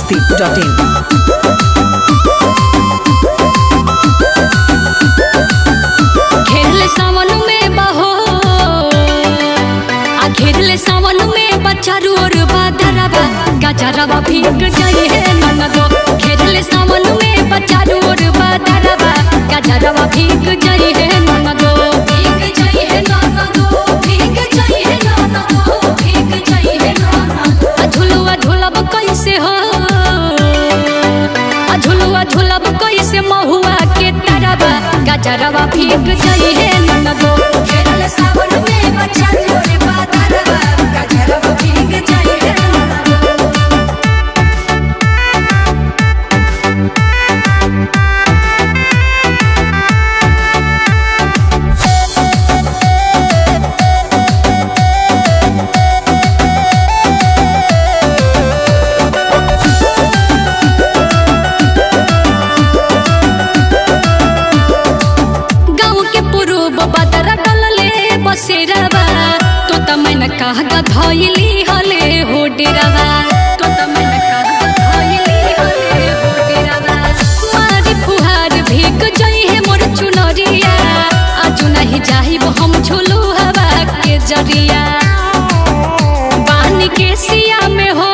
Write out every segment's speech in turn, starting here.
masti.in घेरले सावन में बहो घेरले सावन में बचारू और बादरवा गजरवा भीग जाई है ननदो। घेरले सावन में बचारू और बादरवा गजरवा भीग जाई है ननदो। भीग जाई है ननदो, भीग जाई है ननदो, भीग जाई है ननदो। झुलुआ झुलब कैसे हो, झुलुआ झुलब कैसे महुआ के तरवा गजरवा भीग जाई है ननदो। घेरले सावन में बचारू और बादरवा गजरवा भीग जाई है ननदो। बसेरवा तो तमन कहगा धइली हले हो डेरवा, तो तमन कहगा धइली हले हो डेरवा। मारी फुहार भीग जाई है मोर चुनरिया, आजू नहीं जाहिब हम झुलू हवा के जरिया। बानी के सिया में हो,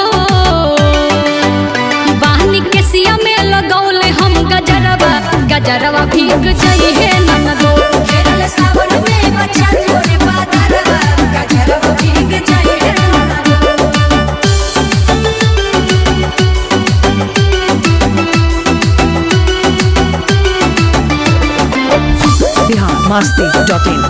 बानी के सिया में लगौले हम गजरवा गजरवा भीग जाई है ननदो। घेरले सावन में बचारू और बादरवा गजरवा भीग जाई है ननदो। Bihar masti.in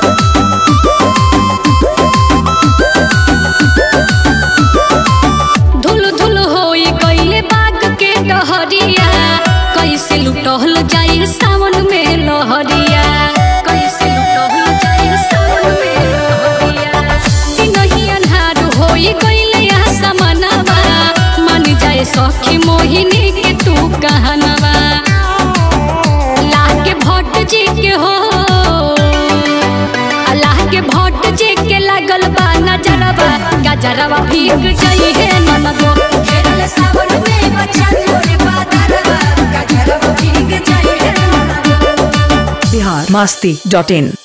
धुल धुल होई गईले बाग के डहरिया, कैसे लुटहल जाई सावन में लहरिया, कैसे लुटहल जाई सावन में लहरिया। दिनही अन्हार होई गईले आसमानवा, मान जाए सखी मोहिनी के तू कहनवा। लागे भट्ट जी के हो, अल्लाह के भट्ट जी के लागल बा नजरवा गजरवा भीग जाई है ननदो। घेरले सावन में बचारू और बादरवा गजरवा भीग जाई है ननदो। Bihar masti.in